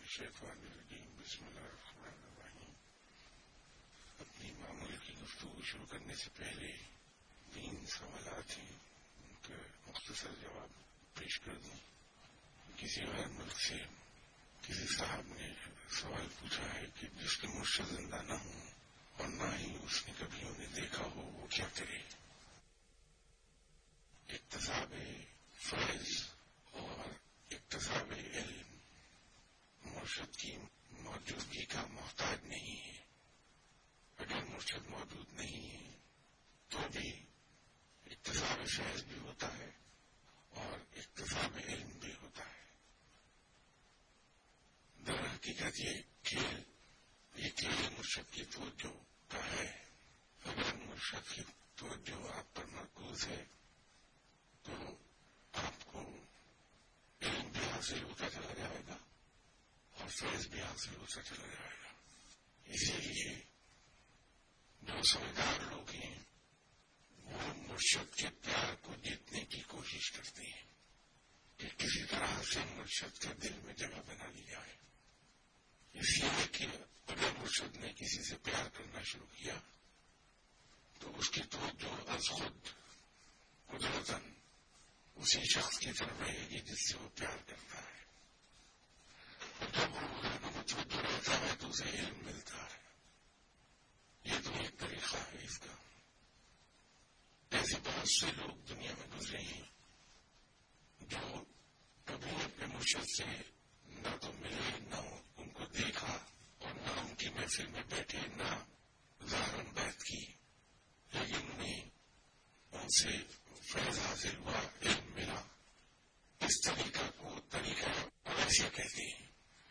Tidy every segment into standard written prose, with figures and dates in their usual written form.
الشیطان الرجیم بسم اللہ الرحمن الرحیم. اپنی معمول کی گفتگو شروع کرنے سے پہلے 3 سوالات ہیں، ان کا مختصر جواب پیش کر دوں. کسی غیر ملک سے کسی صاحب نے سوال پوچھا ہے کہ جس کے مرشد زندہ نہ ہوں اور نہ ہی اس نے کبھی انہیں دیکھا ہو وہ کیا کرے. اکتساب فیض اور اکتساب علم مرشد کی موجودگی کا محتاج نہیں ہے. اگر مرشد موجود نہیں ہے تو بھی اکتساب فیض بھی ہوتا ہے اور اکتساب علم بھی ہوتا ہے. در حقیقت یہ کھیل مرشد کی توجہ کا ہے. اگر مرشد کی توجہ آپ پر مرکوز ہے تو آپ کو علم بھی حاصل ہوتا چلا جائے گا اور فیض بھی حاصل ہوتا چلا جائے گا. اسی لیے جو سمجھدار لوگ ہیں وہ مرشد کے پیار کو جیتنے کی کوشش کرتے ہیں کہ کسی طرح سے مرشد کے دل میں جگہ بنا لی جائے. اس لیے کہ اگر مرشد نے کسی سے پیار کرنا شروع کیا تو اس کی توجہ از خود قدرتاً اسی شخص کی طرف رہے گی جس سے وہ پیار کرتا ہے. جب وہ روزانہ متوجہ رہتا ہے تو اسے علم ملتا ہے. یہ تو ایک طریقہ ہے اس کا. ایسے بہت سے لوگ دنیا میں گزرے ہیں جو کبھی اپنے مرشد سے نہ تو ملے، نہ ان کو دیکھا اور نہ ان کی محفل میں بیٹھے، نہ ظاہراً بیعت کی، لیکن انہیں ان سے فیض حاصل ہوا، علم ملا. اس طریقہ کو طریقہ ویسے کہتے ہیں.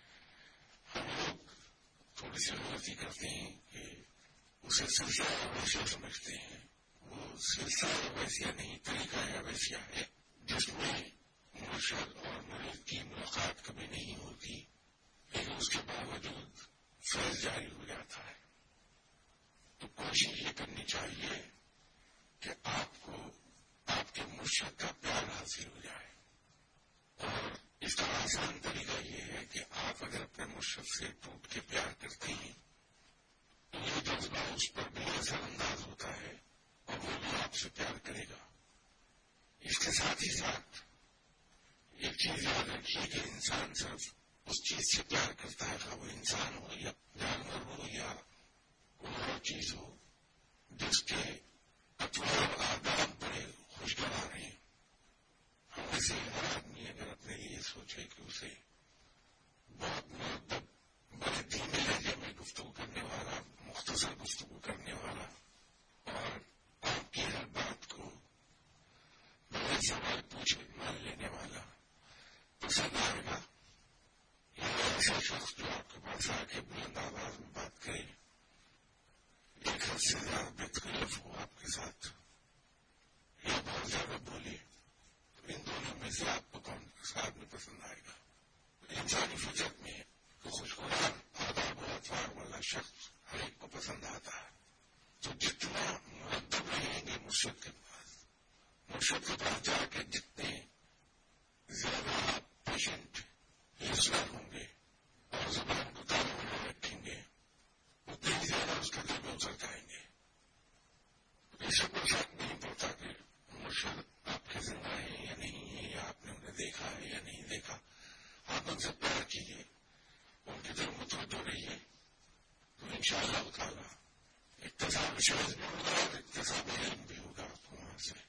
ہم لوگ تھوڑی سی غلطی کرتے ہیں کہ اسے سلسلہ ویسیا سمجھتے ہیں. وہ سلسلہ ویسیا نہیں، طریقہ ویسیا ہے جس میں مرشد اور مرید کی ملاقات کبھی نہیں ہوتی لیکن اس کے باوجود فیض جاری ہو جاتا ہے. تو کوشش یہ کرنی چاہیے کہ آپ کو آپ کے مرشد کا پیار حاصل ہو جائے. اور اس کا آسان طریقہ یہ ہے کہ آپ اگر اپنے مرشد سے ٹوٹ کے پیار کرتے ہیں تو یہ جذبہ اس پر بھی اثر انداز ہوتا ہے اور وہ بھی آپ سے پیار کرے گا. اس کے ساتھ ہی ساتھ ایک چیز یاد رکھیے کہ انسان صرف اس چیز سے پیار کرتا ہے، خواہ وہ انسان ہو یا جانور ہو یا کوئی اور چیز ہو جس کے اطوار آداب بڑے خوشگوار ہیں. ہم میں سے ہر آدمی اگر اپنے لیے سوچے کہ اسے بہت مدب بڑے دھیمے لہجے میں گفتگو کرنے والا، مختصر گفتگو کرنے والا اور آپ کی ہر بات کو بغیر سوال پوچھے مان لینے والا پسند آئے گا، یا ایسا شخص جو آپ کے پاس آ کے بلند آواز میں بات کرے، ایک حد سے زیادہ بے تکلف ہو آپ کے ساتھ یا بہت زیادہ بولے، تو ان دونوں میں سے آپ کو کون سا آدمی پسند آئے گا؟ انسانی فطرت میں تو خوشگوار آداب و اطوار والا شخص ہر ایک کو پسند آتا ہے. تو جتنا مرتب رہیں گے مرشد کے پاس جا کے جتنے زیادہ آپ پیشنٹ لسنر ہوں گے اور زبان کو تعلق میں رکھیں گے اتنے ہی زیادہ اس کے دل میں اتر جائیں گے. اسے کوئی شک نہیں پڑتا کہ مرشد آپ کے زندہ ہیں یا نہیں ہے، یا آپ نے انہیں دیکھا ہے یا نہیں دیکھا. آپ ان سے پیار کیجیے، ان کی طرف متوجہ رہیے، تو انشاءاللہ تعالی اکتساب فیض بھی ہوگا اور اکتساب علم بھی ہوگا آپ کو وہاں سے.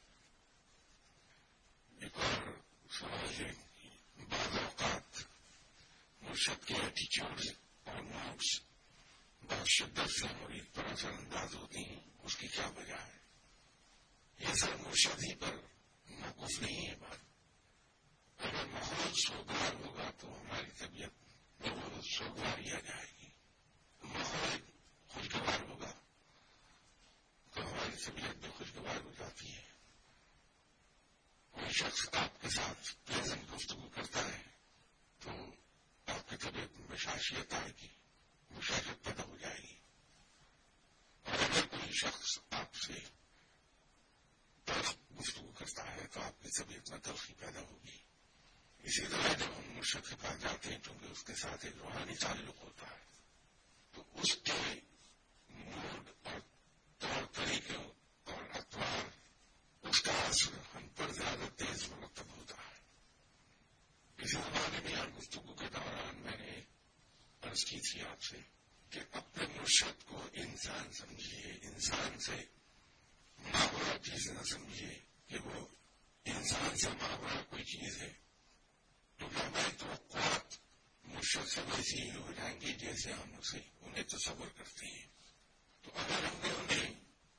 ایک اور سوال ہے، بعض اوقات مرشد کے ایٹیچیوڈ اور موڈس بہت شدت سے مرید پر اثر انداز ہوتی ہیں. اس کی کیا وجہ ہے؟ یہ سر مرشد ہی پر موقوف نہیں ہے بات. اگر ماحول سوگوار ہوگا تو ہماری طبیعت میں سوگواری آ جائے گی. ماحول خوشگوار ہوگا تو ہماری طبیعت بھی خوشگوار ہو جاتی ہے. کوئی شخص آپ کے ساتھ پلیزنٹ گفتگو کرتا ہے تو آپ کی طبیعت میں بشاشیت آئے گی، بشاشت پیدا ہو جائے گی. اور اگر کوئی شخص آپ سے تلخ گفتگو کرتا ہے تو آپ کی طبیعت میں تلخی پیدا ہوگی. اسی طرح جب ہم مرشد کے پاس جاتے ہیں چونکہ اس کے ساتھ ایک روحانی تعلق ہوتا ہے تو اس کے موڈ اور طور طریقے اور اطوار اس کا اثر ہم پر زیادہ تیز مرتب ہوتا ہے. اسی زمانے میں یہاں گفتگو کے دوران میں نے عرض کی تھی آپ سے کہ اپنے مرشد کو انسان سمجھیے، انسان سے ماورا چیز نہ سمجھیے کہ وہ انسان سے ماورا کوئی چیز ہے، کیونکہ ہماری توقعات مرشد سے ویسی ہی ہو جائیں گی جیسے ہم انہیں تصور کرتے ہیں. تو اگر ہم نے انہیں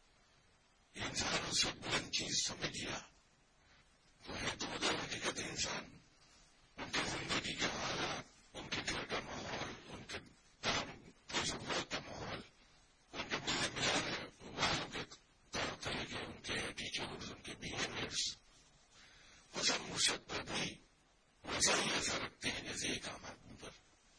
انسانوں سے بلند چیز سمجھ لیا تو ہے تو حقیقت انسان، ان کی زندگی کے حالات، ان کے گھر کا ماحول، ان کے کام کی ضرورت کا ماحول، ان کے ملنے ملانے والوں کے طور طریقے، ان کے ایٹیچیوڈز، ان کے بیہیویئرس، وہ سب مرشد پر بھی ویسا ہی ایسا رکھتے ہیں جیسے ایک عام آدمی پر.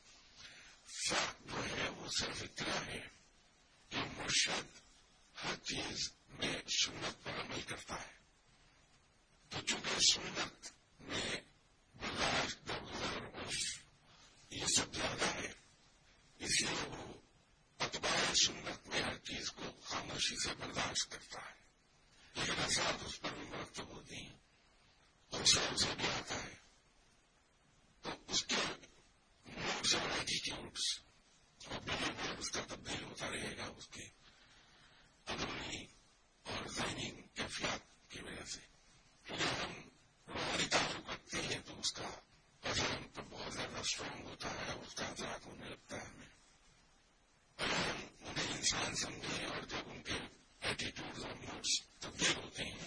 فرق جو ہے وہ صرف اتنا ہے کہ مرشد ہر چیز میں سنت پر عمل کرتا ہے. تو چونکہ سنت میں برداشت، درگزر، عرف یہ سب زیادہ ہے، اس لیے وہ اتباع سنت میں ہر چیز کو خاموشی سے برداشت کرتا ہے، لیکن اثرات اس پر بھی مرتب ہوتی ہیں، غصہ اسے بھی آتا ہے. تو اس کے موڈس اور ایٹیٹیوڈس اور بہیویئر اس کا تبدیل ہوتا رہے گا اس کے اندرونی اور ذہنی کیفیات کی وجہ سے. کیونکہ ہم روحانی تعلق رکھتے ہیں تو اس کا اثر ہم پر بہت زیادہ اسٹرانگ ہوتا ہے اور اس کا اثرات ہونے لگتا ہے ہمیں. اگر ہم انہیں انسان سمجھیں اور جب ان کے ایٹیٹیوڈ اور موڈس تبدیل ہوتے ہیں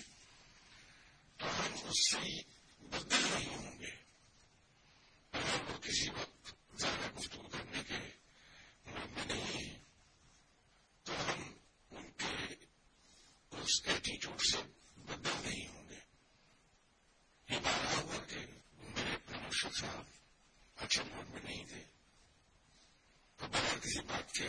تو ہم اس سے بدل نہیں ہوں گے. اگر وہ کسی وقت زیادہ گفتگو کرنے کے موڈ میں نہیں ہیں تو ہم ان کے اس ایٹیٹیوڈ سے بدل نہیں ہوں گے. یہ بات ہوا کہ میرے اپنے مرشد صاحب اچھے موڈ میں نہیں تھے تو بغیر کسی بات کے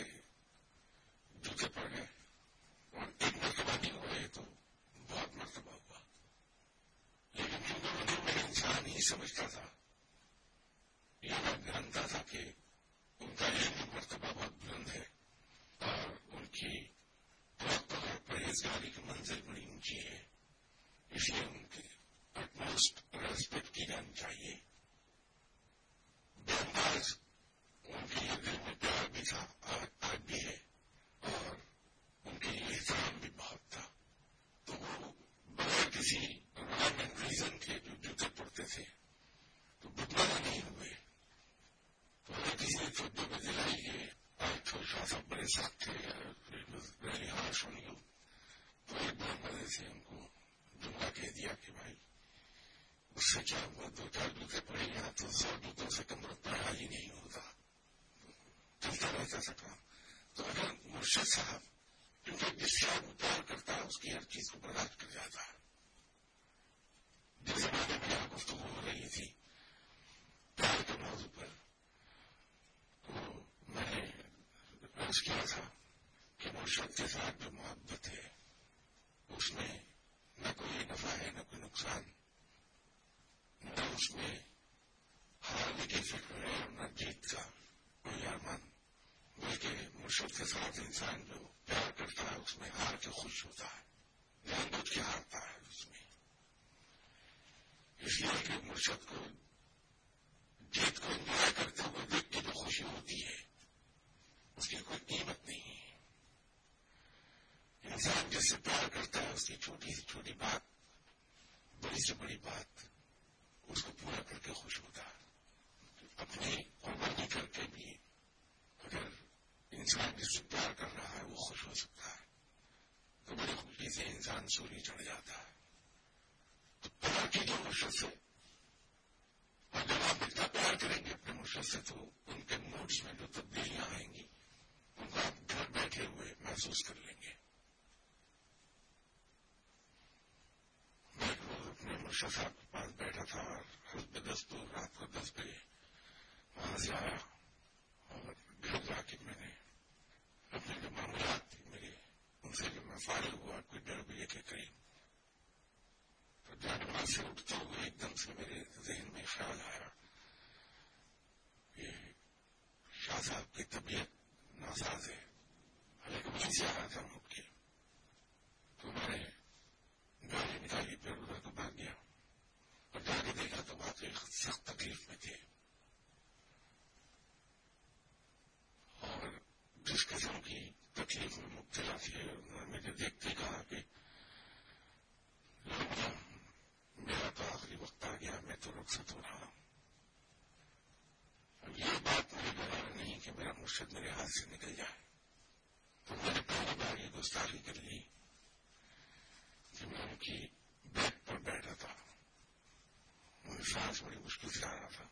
جوتے پڑ گئے، اور ایک مرتبہ نہیں ہوئے تو بہت مرتبہ ہوا. لیکن کیونکہ انہیں میں انسان ہی سمجھتا تھا، یہ میں جانتا تھا کہ ان کا علمی مرتبہ بہت بلند ہے اور ان کی توقع اور پرہیزگاری کی منزل بڑی اونچی ہے، اس لیے ان کے اٹموسٹ ریسپیکٹ کی جانی چاہیے. بے انداز ان کے دل میں پیار بھی تھا، آج بھی ہے، اور ان کے احترام بھی بہت تھا. تو وہ بغیر کسی ریزن کے جو جوتے پڑتے تھے تو بدنام نہیں ہوئے. تو اگر کسی نے توجہ میں دلائی کہ آج چھوٹا سا بڑے ساتھ تھے ویری ہارش آن یو، تو ایک بار مزے سے ان کو جملہ کہہ دیا کہ بھائی اس سے کیا ہوا، 2-4 جوتے پڑے یہاں تو 100 جوتوں سے کم پڑا ہی نہیں ہوتا، چلتا رہتا تھا کام. تو اگر مرشد صاحب کیونکہ جس سے وہ پیار کرتا ہے اس کی ہر چیز کو برداشت کر جاتا ہے. جس زمانے میں یہاں گفتگو ہو رہی تھی پیار کے موضوع پر، تو میں نے عرض کیا تھا کہ مرشد کے ساتھ جو محبت ہے اس میں نہ کوئی نفع ہے نہ کوئی نقصان، نہ اس میں ہارنے کی فکر ہے اور نہ جیت کا کوئی ارمان، بلکہ مرشد کے ساتھ انسان جو پیار کرتا ہے اس میں ہار کے خوش ہوتا ہے، جان بوجھ کے ہارتا ہے اس میں. اس لیے کہ مرشد کو جیت کو انجوائے کرتے ہوئے دیکھ کے جو خوشی ہوتی ہے اس کی کوئی قیمت نہیں ہے. انسان جس سے پیار کرتا ہے اس کی چھوٹی سے چھوٹی بات، بڑی سے بڑی بات اس کو پورا کر کے خوش ہوتا ہے. اپنی قربانی کر کے بھی اگر انسان جس سے پیار کر رہا ہے وہ خوش ہو سکتا ہے تو بڑی خوشی سے انسان سوری چڑھ جاتا ہے. تو پیار کیجیے مرشد سے، اور جب آپ اتنا پیار کریں گے اپنے مرشد سے تو ان کے موڈس میں جو تبدیلیاں آئیں گی ان کو آپ گھر بیٹھے ہوئے محسوس کر لیں گے. میں اپنے مرشد صاحب کے پاس بیٹھا تھا اور حسب دستور رات کو 10 بجے وہاں سے آیا اور گھر جا کے میں نے اپنے جو معاملات تھے میرے ان سے جب میں فارغ ہوا کوئی 1:30 بجے کے قریب، تو جانور سے اٹھتے ہوئے ایک دم سے میرے ذہن میں خیال آیا کہ شاہ صاحب کی طبیعت ناساز ہے، لیکن وہیں سے آ رہا تھا اٹھ کے، تو میں نے گاڑی نکالی، پھر ادھر کو بھاگ گیا اور جا کے دیکھا تو واقعی سخت تکلیف میں تھے، اور جس قسم کی تکلیف میں مبتلا تھے انہوں نے مجھے دیکھتے کہا کہ میرا تو آخری وقت آ گیا، میں تو رخصت ہو رہا ہوں۔ اب یہ بات مجھے گوارا نہیں کہ میرا مرشد میرے ہاتھ سے نکل جائے، تو میں نے پہلی بار یہ گستاخی کر لی کہ میں ان کی بیک پر بیٹھا تھا، مجھے سانس بڑی مشکل سے آ رہا تھا۔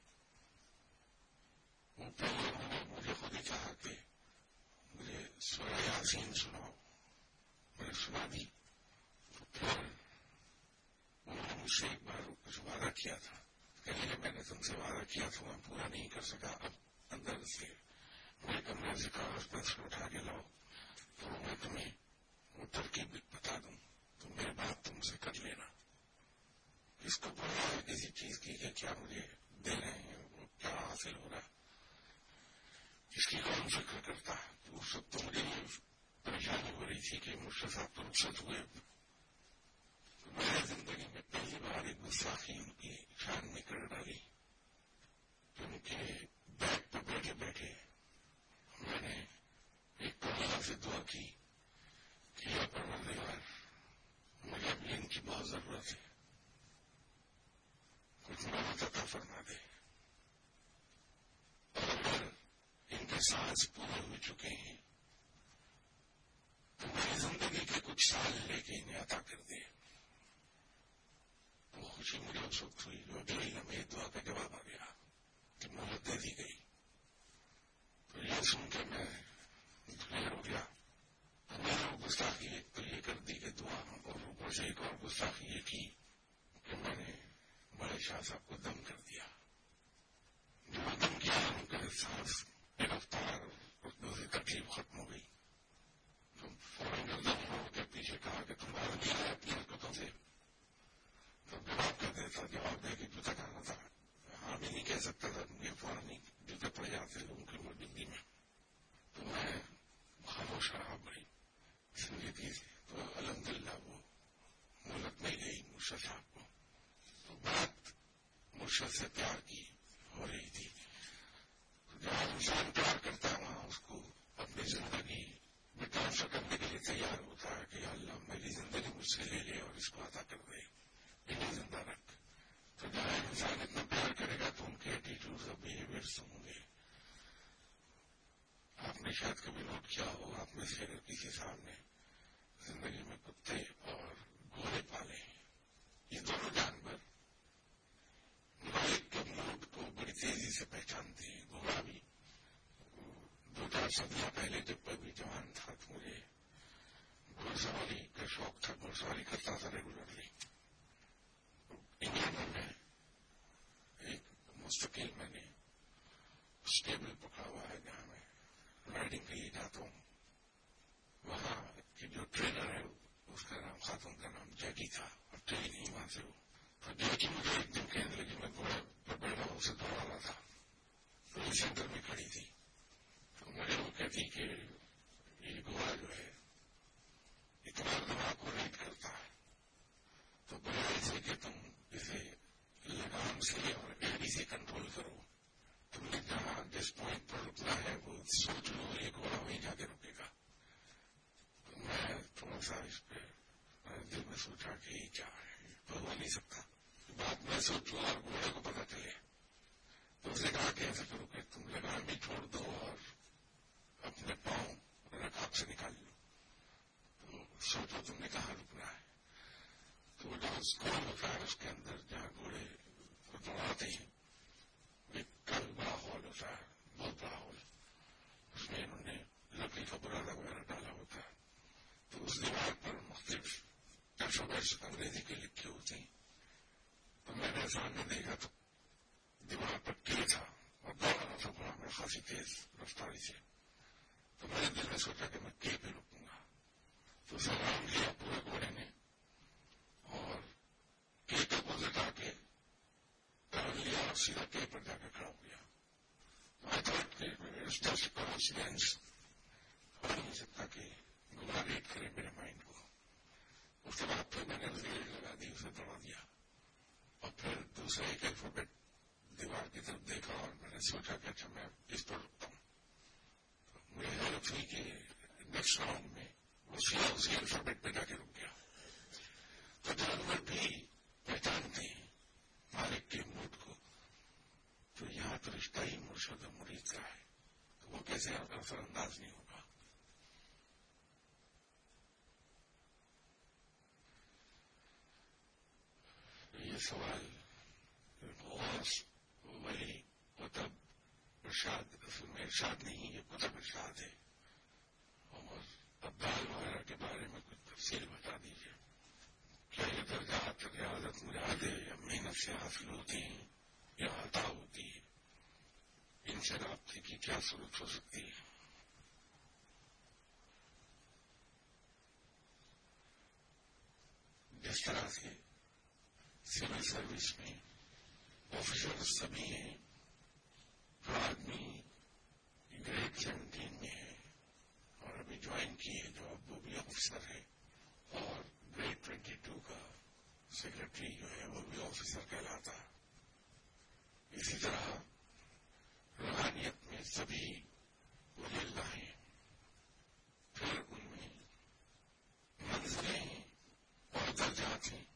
وہ پہلے انہوں نے مجھے خود ہی کہا کہ مجھے سورہ یاسین سناؤ، میں نے سنا دی، تو پھر انہوں نے مجھ سے ایک بار کچھ وعدہ کیا تھا کہ میں نے تم سے وعدہ کیا تھا میں پورا نہیں کر سکا، اب اندر سے میرے کمرے سے کاغذ پینسل اٹھا کے لاؤ تو میں تمہیں وہ ترکیب بتا دوں، تو میری بات تم سے کر لینا، اس کو پڑھا ہے کسی چیز کی کہ کیا مجھے دے رہے ہیں، وہ کیا حاصل ہو رہا، اس کی کون فکر کرتا ہے۔ تو اس وقت تو مجھے پریشانی ہو رہی تھی کہ مرشد صاحب تو رخصت ہوئے، میری زندگی میں پہلی بار ایک گستاخی ان کی شان میں کر ڈالی، ان کے بیگ پہ بیٹھے بیٹھے میں نے ایک تو اللہ سے دعا کی کہ یا پروردگار مجھے اب ان کی بہت ضرورت ہے، کچھ مدد عطا فرما دے، اور اگر ان کے سانس پورے ہو چکے ہیں تو میری زندگی کے کچھ سال لے کے انہیں عطا کر دے۔ وہ خوشی مجھے اس وقت ہوئی جو اگلے لمحے دعا کا جواب آ گیا کہ مہلت دے دی گئی۔ تو یہ سن کے میں کلیئر ہو گیا، تو میں نے وہ گستاخی ایک تو یہ کر دی کہ دعا، اور اوپر سے ایک اور گستاخی یہ کی کہ میں نے بڑے شاہ صاحب کو دم کر دیا۔ جو دم کیا ان کے سانس کی رفتار اور دوسری تکلیف ختم ہو گئی، تو فوراً دم ہو کے پیچھے کہا کہ تمہارا دیا ہے اپنی حرکتوں سے، تو جواب کر دیتا، جواب دے کے جوتا کہنا تھا، ہاں بھی نہیں کہہ سکتا تھا، مجھے فوراً ہی جوتے پڑ جاتے لوگوں کی موجودگی میں، تو میں خاموش رہا بڑی زندگی سے۔ تو الحمدللہ وہ ملک میں گئی مرشد صاحب کو، تو بات مرشد سے پیار کی ہو رہی تھی۔ جہاں انسان پیار کرتا ہے وہاں اس کو اپنی زندگی میں ٹرانسفر کرنے کے لیے تیار ہوتا ہے کہ یا اللہ میری زندگی مجھ سے لے لے اور اس کو عطا کر دے، انہیں زندہ رکھ۔ تو جہاں انسان اتنا پیار کرے گا تو ان کے ایٹیٹیوڈ اور بیہیویئرس ہوں گے۔ آپ نے شاید کبھی نوٹ کیا ہو، آپ میں سے اگر کسی صاحب نے زندگی میں کتے اور گھوڑے پالے ہیں، یہ دونوں جانور مالک کے موڈ کو بڑی تیزی سے پہچانتے ہیں۔ گھوڑا بھی 2-4 صدیاں پہلے جب میں بھی جوان تھا تو مجھے گھوڑ سواری کا شوق تھا، گھوڑ سواری کرتا تھا ریگولرلی۔ انگلینڈ میں ایک مستقل میں نے اسٹیبل پکڑا ہوا ہے جہاں میں رائڈنگ کے لیے جاتا ہوں، وہاں کی جو ٹرینر ہے اس کا نام، خاتون کا نام جیکی تھا، اور ٹرین ہی وہاں سے ہو، تو جیکی مجھے ایک دن کہنے لگی، میں گھوڑے پر بیٹھا اسے دوڑا رہا تھا، تو یہ سینٹر میں کھڑی تھی، تو مجھے وہ کہتی کہ یہ گھوڑا جو ہے یہ تمہارے دماغ کو ریڈ کرتا ہے، تو بجائے سے کہ تم اسے لگام سے اور ایڈی سے کنٹرول کرو، تم نے جہاں جس پوائنٹ پر رکنا ہے وہ سوچ لو، یہ گھوڑا وہیں جا کے رکے گا۔ تو میں تھوڑا سا اس پہ دل میں سوچا کہ یہ کیا ہے، تو ہو نہیں سکتا، بات میں سوچوں اور گھوڑے کو پتا چلے، تو اس نے کہا کہ ایسا کرو کہ تم لگام بھی چھوڑ دو اور اپنے پاؤں رکاب سے نکال لو، تو سوچو تم نے کہاں رکنا ہے۔ تو جو اسکول ہوتا ہے اس کے اندر جہاں گھوڑے کو دوڑاتے ہیں ایک کافی بڑا ہال ہوتا ہے، بہت بڑا ہال، اس میں انہوں نے لکڑی کا برادہ وغیرہ ڈالا ہوتا ہے، تو اس دیوار پر مختلف الفابیٹس انگریزی کے لکھے ہوتے ہیں، تو میں نے سامنے دیکھا تو دیوار پر کے تھا اور دوڑ رہا تھا گھوڑا میں خاصی تیز رفتاری سے، تو میں نے دل میں سوچا کہ میں کے پہ رکوں گا، تو سلام کیا پورے گھوڑے نے اور کے کا کو لٹا کے سیدھا کہیں پر جا کے کھڑا ہو گیا. میں تھاٹ کہ جسٹ کوانسیڈنس ہو نہیں سکتا کہ گمراہ ریٹ کرے میرے مائنڈ کو. اس کے بعد پھر میں نے ریل لگا دی, اسے دوڑا دیا اور پھر دوسرا ایک الفابیٹ دیوار کی طرف دیکھا اور میں نے سوچا کہ اچھا میں اس پر رکتا ہوں. مجھے حیرت ہوئی کہ نیکسٹ راؤنڈ میں وہ سیدھا اسی الفابیٹ پہ جا کے رک گیا. تو جانور بھی پہچانتے ہیں مالک کے موڈ کو. تو یہاں تو رشتہ ہی مرشد و مرید کا ہے, تو وہ کیسے اثر انداز نہیں ہوگا. یہ سوال وہی کتب ارشاد, اصل میں ارشاد نہیں, یہ کتب ارشاد ہے. اور ابدال وغیرہ کے بارے میں کچھ تفصیل بتا دیجیے. کیا یہ درجات ریاضت مرادے یا محنت سے حاصل ہوتی ہیں یا عطا ہوتی ہے؟ ان سے رابطے کی کیا صورت ہو سکتی ہے؟ جس طرح سے سول سروس میں آفیسر سبھی ہیں, جو آدمی گریڈ 17 میں ہے اور ابھی جوائن کیے, جو اب وہ بھی آفیسر ہے, اور گریڈ 22 کا سیکرٹری جو ہے وہ بھی آفیسر کہلاتا. اسی طرح روحانیت میں سبھی ولی اللہ ہیں. پھر ان میں منزلیں ہیں اور درجات ہیں,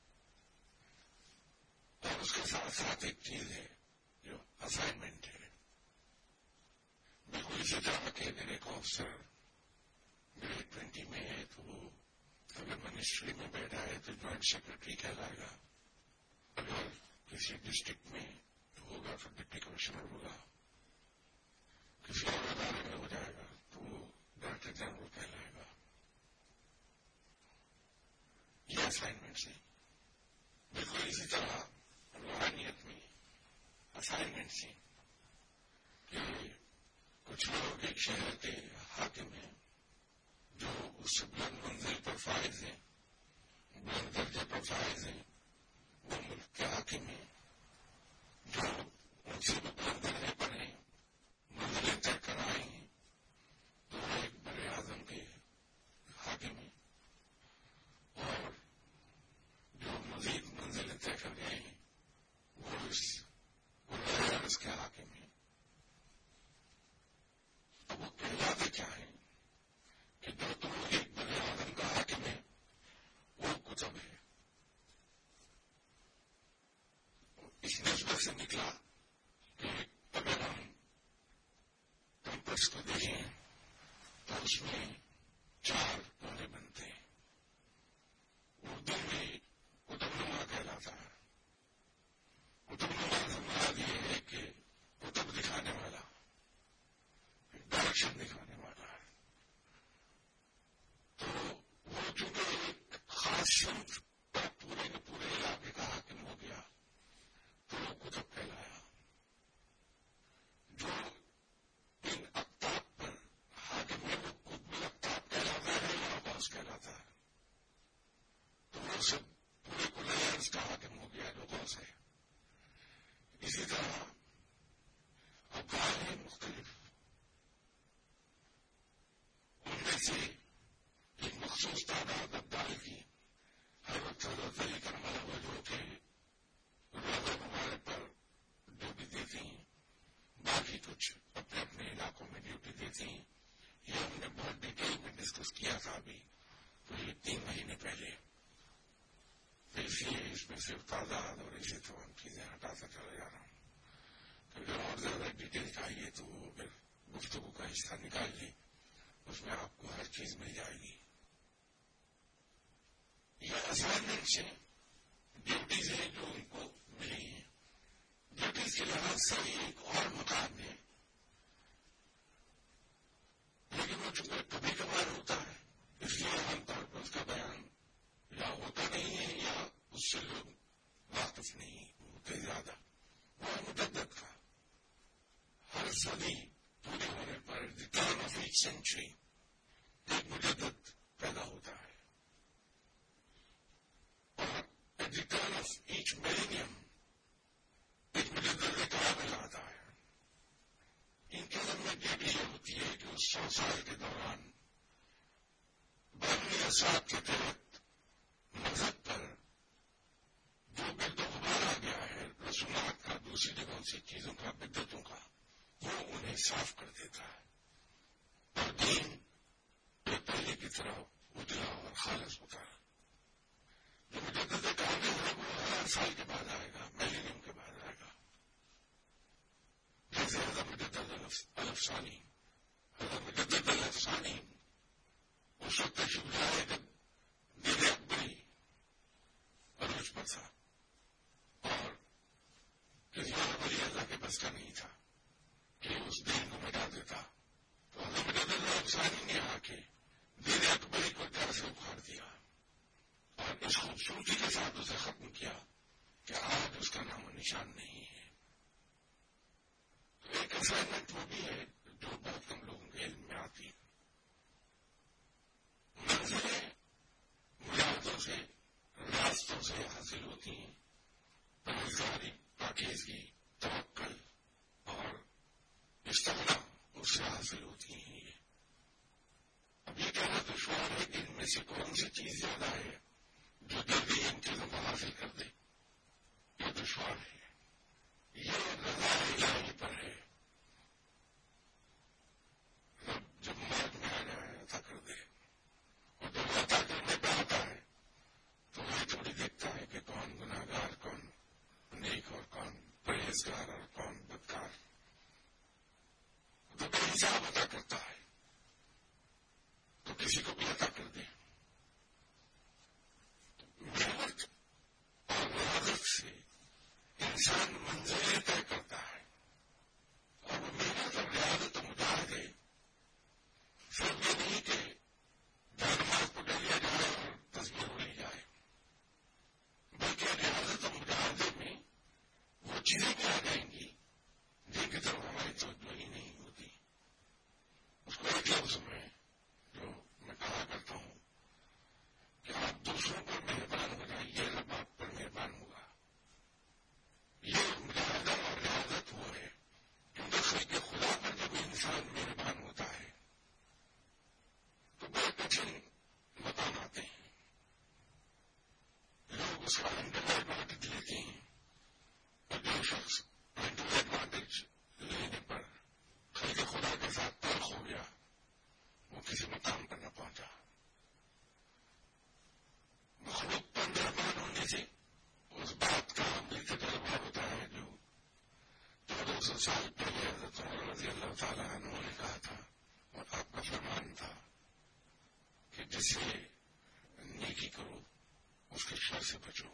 اور اس کے ساتھ ساتھ ایک چیز ہے جو اسائنمنٹ ہے. بالکل اسی طرح کہ اگر ایک آفیسر گریڈ 20 میں ہے تو وہ اگر منسٹری میں بیٹھا ہے تو جوائنٹ سیکرٹری کہلائے گا. اگر کسی ڈسٹرکٹ میں ہوگا تو ڈپٹی کمشنر ہوگا. کسی اور ادارے میں ہو جائے گا تو وہ ڈائریکٹر جنرل کہلائے گا. یہ اسائنمنٹس ہیں. بالکل اسی طرح روحانیت میں اسائنمنٹس ہیں کہ کچھ لوگ ایک شہر کے حاکم ہیں جو اس بلند منزل پر فائز ہیں, بلند درجے پر فائز ہیں. وہ ملک کے حاکم ہیں جو ان سے بلند درجے پر ہیں, منزلیں طے کر آئے ہیں, تو وہ ایک بڑے اعظم کے حاکم ہیں. اور جو مزید منزلیں طے کر گئے ہیں وہ اس کے حاکم ہیں. اب وہ کہلاتے کیا ہیں کہ جو تم ایک بڑے اعظم کا حاکم ہے وہ کتب ہے. اس نسبت سے نکلا کہ اگر ہم کمپس کو دیکھیں تو اس میں 4 کونے بنتے ہیں. اردو میں کتب نما کہلاتا ہے. کتب نما سے مراد یہ ہے کہ کتب دکھانے والا, ڈائریکشن دکھانے والا ہے. تو وہ چونکہ ایک خاص سمت پر پورے کے پورے علاقے کا حاکم ہو گیا تو وہ کتب کہلایا. جو ان اقطاب پر حاکم ہے وہ قطب الاقطاب کہلاتا ہے یا عباس کہلاتا ہے. تو وہ سب پورے کلیانس کا حاکم ہو گیا جو غوث ہے. اسی طرح ابدال ہیں مختلف, ان میں سے ایک مخصوص تعداد ابدال کی ہر وقت حضرت علی کرم اللہ وجہہ کے روزہ مبارک پر ڈیوٹی دیتی ہیں. باقی کچھ اپنے اپنے علاقوں میں ڈیوٹی دیتی ہیں. یہ ہم نے بہت ڈیٹیل میں ڈسکس کیا تھا ابھی تو یہ 3 مہینے پہلے. اس لیے اس میں صرف تعداد اور اسی تمام چیزیں ہٹاتا چلا جا رہا ہوں. اگر اور زیادہ ڈیٹیل چاہیے تو وہ پھر گفتگو کا حصہ نکال لیں, اس میں آپ کو ہر چیز مل جائے گی. یہ اسائنمنٹس ہیں, ڈیوٹیز ہیں جو ان کو ملی ہیں. ڈیوٹیز کے لحاظ سے ایک اور مقام ہے, لیکن وہ چونکہ کبھی کبھار ہوتا ہے اس لیے عام طور پر اس کا بیان یا ہوتا نہیں ہے یا اس سے لوگ واقف نہیں ہوتے زیادہ. وہ مدت کا ہر صدی پورے ہونے پر the turn of each century ایک مجدد پیدا ہوتا ہے, اور at the turn of each millennium ایک مجدد 100 سال کے دوران 92 اسات کے تحت مذہب پر جو گرد و غبار آ گیا ہے رسومات کا، دوسری جگہوں سے چیزوں کا، بدعتوں کا، وہ انہیں صاف کر دیتا ہے اور دین پہلے کی طرح اترا اور خالص ہوتا ہے. جو مجدد کامل ہے وہ 1000 سال کے بعد آئے گا، میلینیم کے بعد آئے گا. جیسے حضرت مجدد الافسانی، حضرت مجدد الافسانی اس وقت تشریف لائے جب دین اکبری عروج پر تھا اور کسی اور ولی اللہ کے بس کا نہیں تھا کہ اس دین کو مٹا دیتا. تو حضرت مجدد الافسانی نے آ کے دین اکبری کو جڑ سے اکھاڑ دیا اور اس خوبصورتی کے ساتھ اسے ختم کیا کہ آج اس کا نام و نشان نہیں ہے. تو ایک اسائنمنٹ وہ بھی ہے جو بہت کم لوگوں کے علم میں آتی. منزلیں مجاہدوں سے، راستوں سے حاصل ہوتی ہیں، پرہیزگاری، پاکیزگی، توکل اور استغنا اس سے حاصل ہوتی ہیں. اب یہ کہنا دشوار ہے کہ ان میں سے کون سی چیز زیادہ ہے جو جلدی ان چیزوں کو حاصل کر دے. یہ دشوار ہے. یہ رضا الہی پر ہے. رب جب موت میں آ جائے عطا کر دے، اور جب عطا کرنے پہ آتا ہے تو وہ تھوڑی دیکھتا ہے کہ کون گناہگار، کون نیک اور کون پرہیزگار اور کون بدکار. تو بے حساب عطا کرتا ہے تو کسی کو بھی عطا کر دے. محنت اور ریاضت سے انسان منزلیں طے کرتا ہے اور وہ محنت اور ریاضت مجاہدے صرف یہ نہیں کہ جانماز کو ڈر لیا جائے اور تصویر ہو لی جائے، بلکہ ریاضت اور مجاہدے میں وہ چیزیں بھی آ جائیں گی جن کی طرف ہماری توجہ ہی نہیں ہوتی. اس کو ایک لفظ میں جو میں کہا کرتا ہوں کہ آپ دوسروں پر مہربان ہو جائیے، رب آپ پر مہربان ہوگا. یہ مجاہدہ اور ریاضت وہ ہے کیونکہ خلق خدا پر جب انسان مہربان ہوتا ہے تو بڑے کٹھن مقام آتے ہیں. لوگ اس کا انڈر ایڈوانٹیج لیتے ہیں اور جو شخص انڈر ایڈوانٹیج لینے پر خلق خدا کے ساتھ تلخ ہو گیا وہ کسی مقام پر نہ پہنچا. مخلوق پر مہربان ہونے سے اس بات کا بھی تجربہ ہوتا ہے جو 1400 سال پہلے حضرت عمر رضی اللہ تعالیٰ عنہ نے کہا تھا اور آپ کا فرمان تھا کہ جس سے نیکی کرو اس کے شر سے بچو.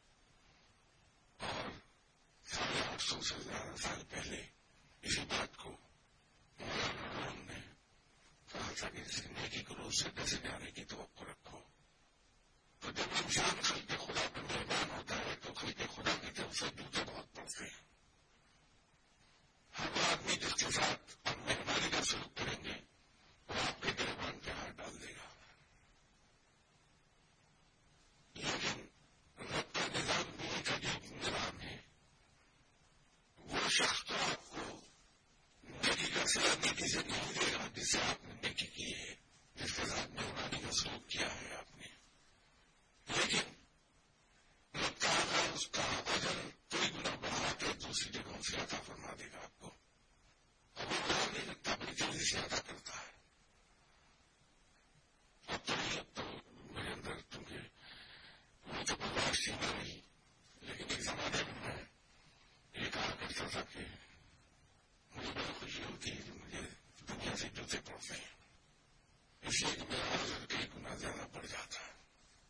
اور 850 سے زیادہ سال پہلے اسی بات کو مولانا روم نے کہا تھا کہ جس سے نیکی کرو اس سے ڈسے جانے کی توقع رکھو. تو جب انسان خلق خدا پر مہربان ہوتا ہے تو خلق خدا کی طرف سے جوتے بہت پڑتے ہیں. ہر وہ آدمی جس کے ساتھ آپ مہربانی کا سلوک کریں گے وہ آپ کے گریبان پہ ہاتھ ڈال دے گا. لیکن رب کا نظام بھی ایک عجیب نظام ہے. وہ شخص تو آپ کو نیکی کا صلہ نیکی سے نہیں دے گا جس سے آپ نے نیکی کی ہے، جس کے ساتھ مہربانی کا سلوک کیا ہے آپ نے، لیکن رب تعالیٰ اس کا اجر کئی گنا بڑھا کے دوسری جگہوں سے عطا فرما دے گا آپ کو. اور وہ بڑھا نہیں لگتا، بڑی جلدی سے عطا کرتا ہے. اب تو نہیں، اب تو میرے اندر چونکہ وہ تو برداشت ہی نہ رہی، لیکن ایک زمانے میں میں یہ کہا کرتا تھا کہ مجھے بڑی خوشی ہوتی ہے کہ مجھے دنیا سے جوتے پڑتے ہیں، اس لیے کہ میرا اجر کئی گنا زیادہ بڑھ جاتا ہے.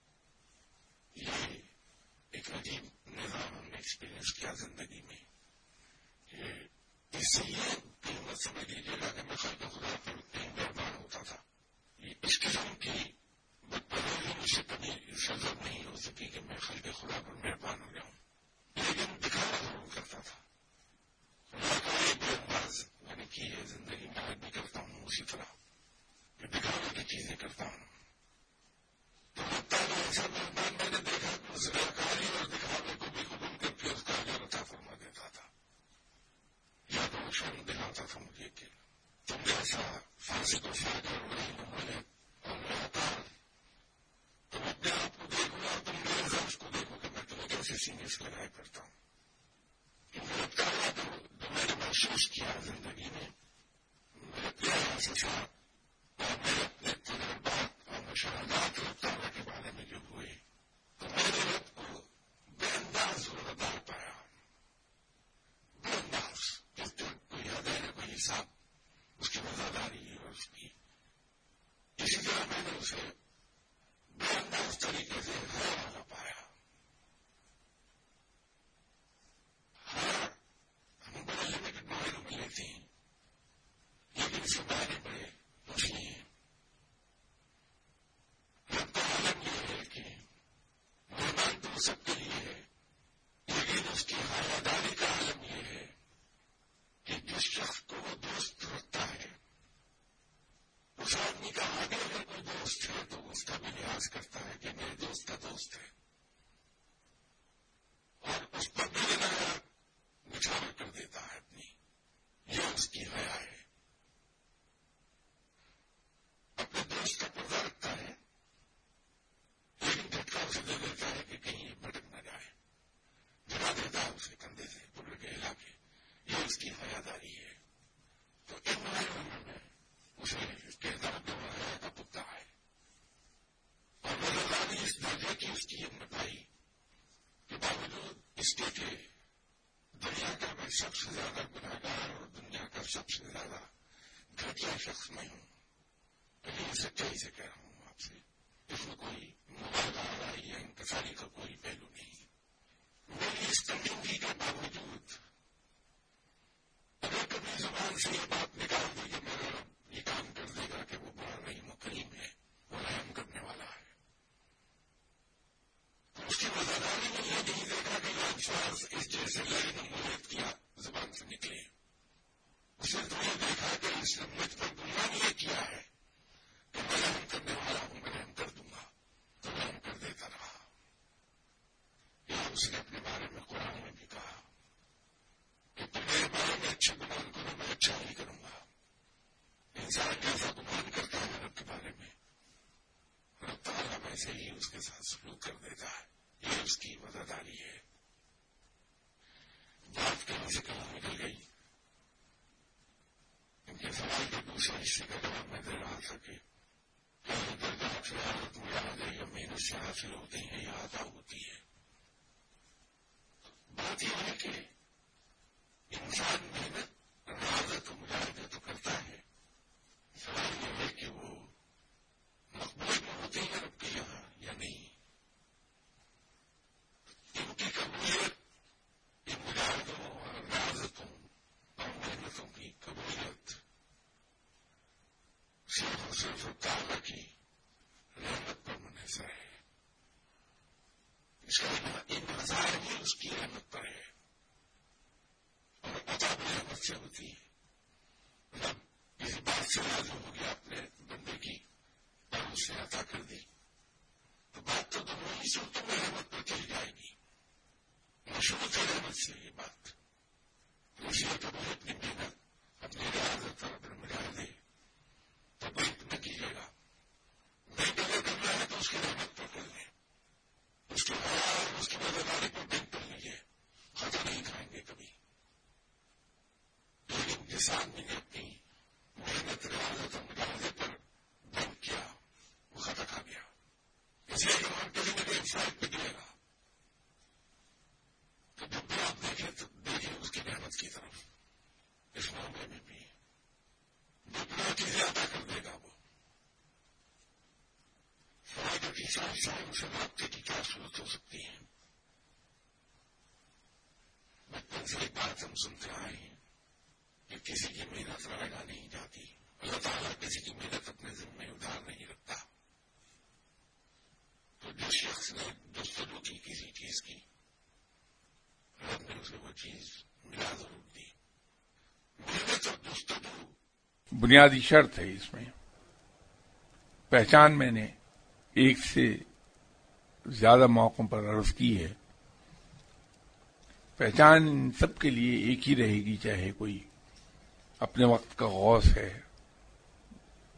یہ ایک عجیب نظام ہم نے ایکسپیرئنس کیا زندگی میں کہ اس سے یہ قیمت سمجھ لیجیے گا کہ میں خلق خدا پر اتنی مہربان ہوتا تھا. اس قسم کی بدپروی مجھ سے کبھی سرزد نہیں ہو سکی کہ میں خلق خدا پر مہربان ہو جاؤں، لیکن دکھاوا ضرور کرتا تھا. خدا کا ایک انداز میں نے کی ہے زندگی میں، آج بھی کرتا ہوں اسی طرح کہ دکھاوے کی چیزیں کرتا ہوں. تو لگتا ہے ایسا مہربان میں نے دیکھا کہ اس ریاکاری اور دکھاوے کو بھی قبول کر کے اس کا اجر عطا فرما دیتا تھا. یا تو وہ شرم دلاتا تھا مجھے کہ تم نے ایسا فاسق و فاجر وہی مملک اور لگاتار تم اپنے آپ کو دیکھو اور تم میرے ظرف کو دیکھو کہ میں تمہیں کیسے سینے سے لگائے کرتا ہوں. میرے کارا جو میں نے محسوس کیا زندگی میں میرے پیارے احساسات اور میرے اپنے تجربات اور مشاہدات رفتاروں کے بارے میں جو ہوئے تو میرے رب کو بے انداز روزہ پایا. بے انداز جس دن کوئی ادائے نہ کوئی حساب اس کی وفاداری اور اس کی اسی طرح میں نے اسے بے انداز طریقے سے حیا والا پایا. ہم بڑے لمیٹڈ معلوم ملے تھے لیکن اس کے بارے بڑے مچھلی ہیں. رب کا عالم یہ ہے کہ مہمان تو سب کے لیے ہے لیکن اس کی حیاداری کا عالم یہ ہے کہ جس شخص کو وہ دوست رکھتا ہے اس آدمی کا آگے اگر کوئی دوست ہے تو اس کا بھی لحاظ کرتا ہے کہ میرے دوست کا دوست ہے اور اس پر بھی نچھاور کر دیتا ہے اپنی. یہ اس کی حیا ہے. اپنے دوست کا پردہ رکھتا ہے لیکن جھٹکا اسے دے دیتا ہے کہ کہیں یہ بھٹک نہ جائے. جگا دیتا ہے اسے کندھے سے پکڑ کے ہلا کے. یہ اس کی حیاداری ہے. تو ان مہینوں میں اسے کہتا جو حیا کا پختہ ہے اور وزیرداری اس درجے کی اس کی ہمت آئی کہ باوجود اس کے دنیا کا میں سب سے زیادہ گناہگار اور دنیا کا سب سے زیادہ گھٹیا شخص میں ہوں لیکن سچائی سے کہہ رہا ہوں آپ سے اس میں کوئی مبالغہ یا انکساری کا کوئی پہلو نہیں. میری اس تنگی کے باوجود اگر کبھی زبان سے یہ بات نکال دی کہ میرا رب یہ کام کر دے گا کہ وہ بڑا رحیم و کریم ہے وہ رحم کرنے والا ہے تو اس کی وفاداری میں یہ نہیں دیکھا کہ الفاظ اس جیسے لائن مولد کیا زبان سے نکلے. اس نے تو یہ دیکھا کہ اس نے مجھ پر گمان یہ کیا ہے کہ میں رحم کرنے والا ہوں میں رحم کر دوں گا تو رحم کر دیتا رہا. یا اس نے اپنے بارے میں قرآن میں بھی کہا کہ تم میرے بارے میں اچھا گمان کرو میں اچھا ہی کروں گا. انسان کیسا گمان کرتا ہے رب کے بارے میں رب تعالیٰ ویسے ہی اس کے ساتھ سلوک کر دیتا ہے. یہ اس کی وفاداری ہے. بات کہیں سے کہیں نکل گئی. ان کے سوال کے دوسرے حصے کا جواب میں دے رہا تھا کہ درجات سے حالت مراد ہے یا محنت سے حاصل ہوتے ہیں یا عطا ہوتی ہے. بات یہ ہے کہ انسان محنت ریاضت و مجاہدہ تو کرتا ہے. سوال یہ ہے کہ وہ مقبول ہوتے ہیں رب کے یہاں یا نہیں. ان کی قبولیت ان مجاہدوں اور ریاضتوں اور محنتوں کی قبولیت صرف اور صرف تعالیٰ کی رحمت پر منحصر ہے. اس کا انحصار بھی اس کی رحمت پر ہے اور عطا بھی رحمت سے ہوتی ہے. مطلب کسی بات سے لازم ہو گیا اپنے بندے کی اور اسے عطا کر دی تو بات تو دونوں ہی صورتوں میں رحمت پر چلی جائے گی. مشروط ہے رحمت سے یہ بات. اسی تو وہ اپنی محنت اپنی ریاضت اور اپنے مجاہدے تو بینک نہ کیجیے گا. بینک اگر کرنا ہے تو اس کی رحمت پر کر لیں. اس کے بعد اس کی وفاداری پر بینک کر لیجیے. خطا نہیں کھائیں گے کبھی. لیکن جس آدمی نے اپنی محنت ریاضت اور مجاہدے پر بینک کیا وہ خطا کھا گیا. اس لیے کہ کسی نہ کہیں فائد پہ دے گا. تو جب بھی آپ دیکھیں تو دیکھیں اس کی رحمت کی طرف. اس معاملے میں بھی جتنا چیزیں عطا کر دے گا وہ فوائد کی ساتھ ساتھ سے رابطے کی کیا صورت ہو سکتی ہے. بچپن سے ایک بات ہم سنتے آئے ہیں کہ کسی کی محنت رائگاں نہیں جاتی. اللہ تعالیٰ کسی کی محنت اپنے ذمہ ادھار نہیں رکھتا. تو جس شخص نے جستجو کی کسی چیز کی رب نے اسے وہ چیز ملا ضرور دی. محنت اور جستجو بنیادی شرط ہے. اس میں پہچان میں نے ایک سے زیادہ موقعوں پر عرض کی ہے. پہچان سب کے لیے ایک ہی رہے گی چاہے کوئی اپنے وقت کا غوث ہے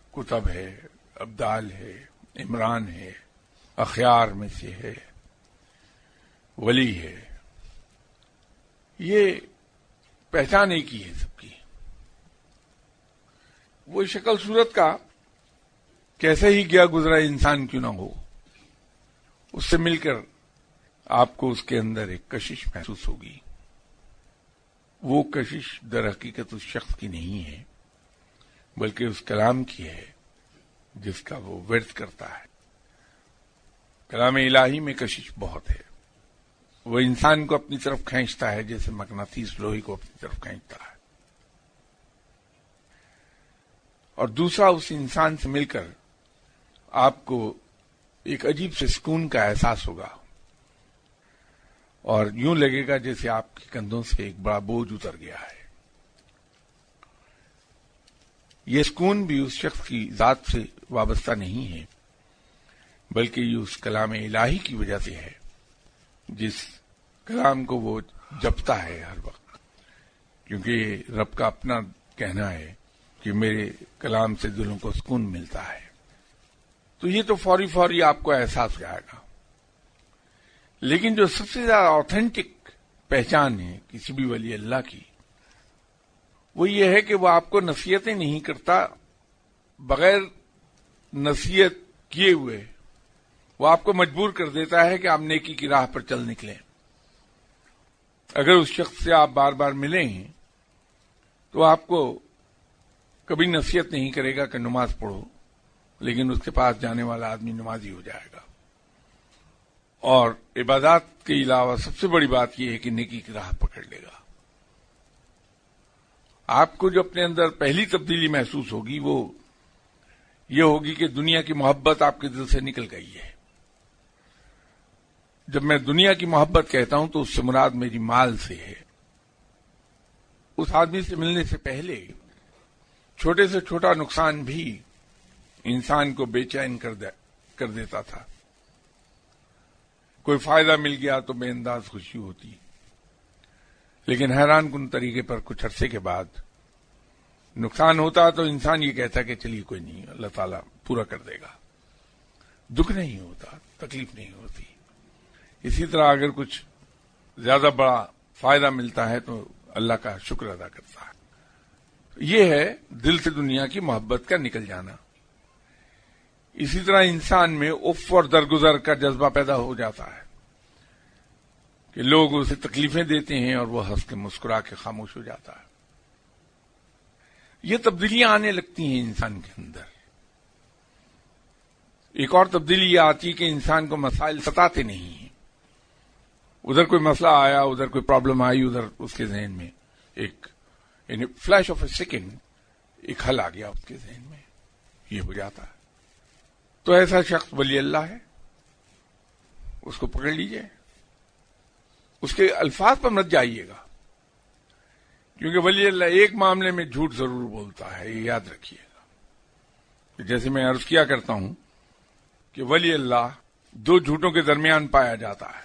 کتب ہے، ابدال ہے، عمران ہے، اخیار میں سے ہے، ولی ہے، یہ پہچان ایک ہی ہے سب کی. وہ شکل صورت کا کیسے ہی گیا گزرا انسان کیوں نہ ہو، اس سے مل کر آپ کو اس کے اندر ایک کشش محسوس ہوگی. وہ کشش در حقیقت اس شخص کی نہیں ہے بلکہ اس کلام کی ہے جس کا وہ ورد کرتا ہے. کلام الہی میں کشش بہت ہے. وہ انسان کو اپنی طرف کھینچتا ہے جیسے مقناطیس لوہے کو اپنی طرف کھینچتا ہے. اور دوسرا، اس انسان سے مل کر آپ کو ایک عجیب سے سکون کا احساس ہوگا اور یوں لگے گا جیسے آپ کے کندھوں سے ایک بڑا بوجھ اتر گیا ہے. یہ سکون بھی اس شخص کی ذات سے وابستہ نہیں ہے بلکہ یہ اس کلام الہی کی وجہ سے ہے جس کلام کو وہ جپتا ہے ہر وقت، کیونکہ رب کا اپنا کہنا ہے کہ میرے کلام سے دلوں کو سکون ملتا ہے. تو یہ تو فوری آپ کو احساس ہو جائے گا. لیکن جو سب سے زیادہ آتھینٹک پہچان ہے کسی بھی ولی اللہ کی، وہ یہ ہے کہ وہ آپ کو نصیحتیں نہیں کرتا بغیر نصیحت کیے ہوئے. وہ آپ کو مجبور کر دیتا ہے کہ آپ نیکی کی راہ پر چل نکلیں. اگر اس شخص سے آپ بار بار ملیں ہیں تو آپ کو کبھی نصیحت نہیں کرے گا کہ نماز پڑھو، لیکن اس کے پاس جانے والا آدمی نمازی ہو جائے گا. اور عبادات کے علاوہ سب سے بڑی بات یہ ہے کہ نیکی کی راہ پکڑ لے گا. آپ کو جو اپنے اندر پہلی تبدیلی محسوس ہوگی وہ یہ ہوگی کہ دنیا کی محبت آپ کے دل سے نکل گئی ہے. جب میں دنیا کی محبت کہتا ہوں تو اس سے مراد میری مال سے ہے. اس آدمی سے ملنے سے پہلے چھوٹے سے چھوٹا نقصان بھی انسان کو بے چین کر دیتا تھا. کوئی فائدہ مل گیا تو بے انداز خوشی ہوتی، لیکن حیران کن طریقے پر کچھ عرصے کے بعد نقصان ہوتا تو انسان یہ کہتا کہ چلیے کوئی نہیں، اللہ تعالیٰ پورا کر دے گا. دکھ نہیں ہوتا، تکلیف نہیں ہوتی. اسی طرح اگر کچھ زیادہ بڑا فائدہ ملتا ہے تو اللہ کا شکر ادا کرتا ہے. یہ ہے دل سے دنیا کی محبت کا نکل جانا. اسی طرح انسان میں اف اور درگزر کا جذبہ پیدا ہو جاتا ہے کہ لوگ اسے تکلیفیں دیتے ہیں اور وہ ہنس کے مسکرا کے خاموش ہو جاتا ہے. یہ تبدیلیاں آنے لگتی ہیں انسان کے اندر. ایک اور تبدیلی یہ آتی ہے کہ انسان کو مسائل ستاتے نہیں ہیں. ادھر کوئی مسئلہ آیا، ادھر کوئی پرابلم آئی، ادھر اس کے ذہن میں ایک فلیش آف اے سیکنڈ ایک حل آ گیا اس کے ذہن میں، یہ ہو جاتا ہے. تو ایسا شخص ولی اللہ ہے، اس کو پکڑ لیجئے. اس کے الفاظ پر مت جائیے گا، کیونکہ ولی اللہ ایک معاملے میں جھوٹ ضرور بولتا ہے، یہ یاد رکھیے گا. جیسے میں عرض کیا کرتا ہوں کہ ولی اللہ دو جھوٹوں کے درمیان پایا جاتا ہے.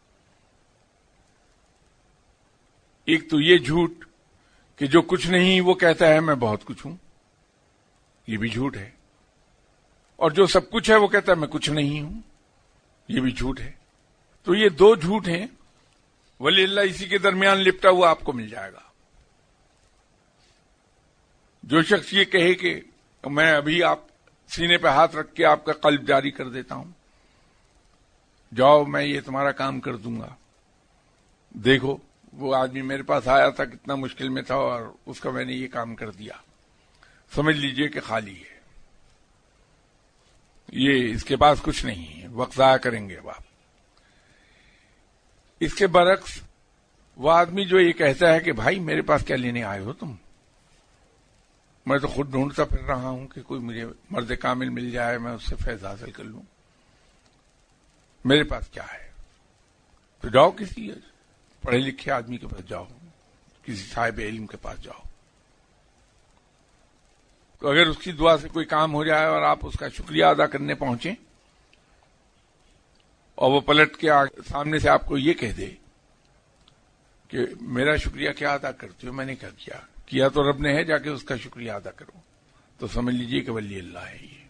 ایک تو یہ جھوٹ کہ جو کچھ نہیں وہ کہتا ہے میں بہت کچھ ہوں، یہ بھی جھوٹ ہے. اور جو سب کچھ ہے وہ کہتا ہے میں کچھ نہیں ہوں، یہ بھی جھوٹ ہے. تو یہ دو جھوٹ ہیں. ولی اللہ اسی کے درمیان لپٹا ہوا آپ کو مل جائے گا. جو شخص یہ کہے کہ میں ابھی آپ سینے پہ ہاتھ رکھ کے آپ کا قلب جاری کر دیتا ہوں، جاؤ میں یہ تمہارا کام کر دوں گا، دیکھو وہ آدمی میرے پاس آیا تھا کتنا مشکل میں تھا اور اس کا میں نے یہ کام کر دیا، سمجھ لیجئے کہ خالی ہے، یہ اس کے پاس کچھ نہیں ہے، وقت ضائع کریں گے اب آپ. اس کے برعکس وہ آدمی جو یہ کہتا ہے کہ بھائی میرے پاس کیا لینے آئے ہو تم، میں تو خود ڈھونڈتا پھر رہا ہوں کہ کوئی مجھے مرد کامل مل جائے، میں اس سے فیض حاصل کر لوں، میرے پاس کیا ہے. تو جاؤ کسی پڑھے لکھے آدمی کے پاس جاؤ، کسی صاحب علم کے پاس جاؤ. تو اگر اس کی دعا سے کوئی کام ہو جائے اور آپ اس کا شکریہ ادا کرنے پہنچیں اور وہ پلٹ کے سامنے سے آپ کو یہ کہہ دے کہ میرا شکریہ کیا ادا کرتے ہو، میں نے کیا کیا تو رب نے ہے، جا کے اس کا شکریہ ادا کرو، تو سمجھ لیجئے کہ ولی اللہ ہے یہ.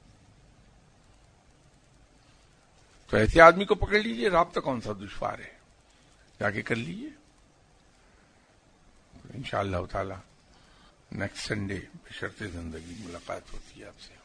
تو ایسے آدمی کو پکڑ لیجئے، رابطہ کون سا دشوار ہے، جا کے کر لیجئے. انشاءاللہ تعالی نیکسٹ سنڈے بشرط زندگی ملاقات ہوتی ہے آپ سے.